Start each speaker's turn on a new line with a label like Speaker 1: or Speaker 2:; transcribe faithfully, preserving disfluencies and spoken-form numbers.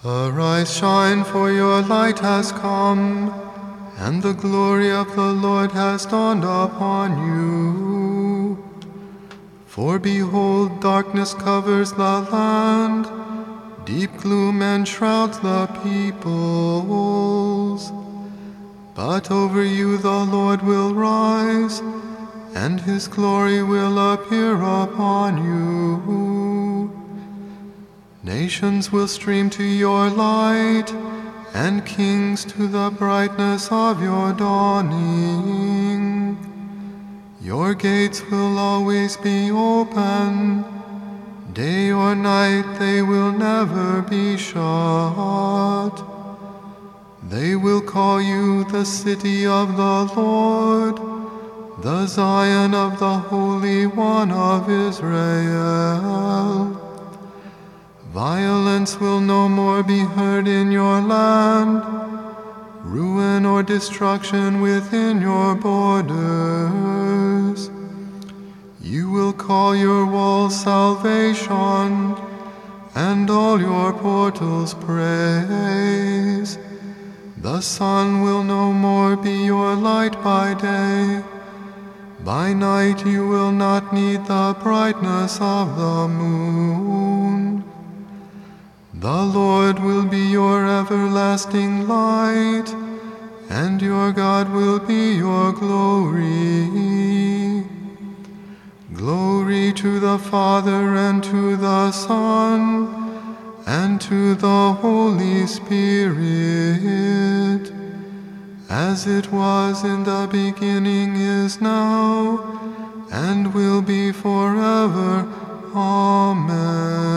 Speaker 1: Arise, shine, for your light has come, and the glory of the Lord has dawned upon you. For behold, darkness covers the land, deep gloom enshrouds the peoples. But over you the Lord will rise, and his glory will appear upon you. Nations will stream to your light, and kings to the brightness of your dawning. Your gates will always be open, day or night they will never be shut. They will call you the city of the Lord, the Zion of the Holy One of Israel. Violence will no more be heard in your land, ruin or destruction within your borders. You will call your walls salvation, and all your portals praise. The sun will no more be your light by day. By night you will not need the brightness of the moon. The Lord will be your everlasting light, and your God will be your glory. Glory to the Father, and to the Son, and to the Holy Spirit, as it was in the beginning, is now, and will be forever. Amen.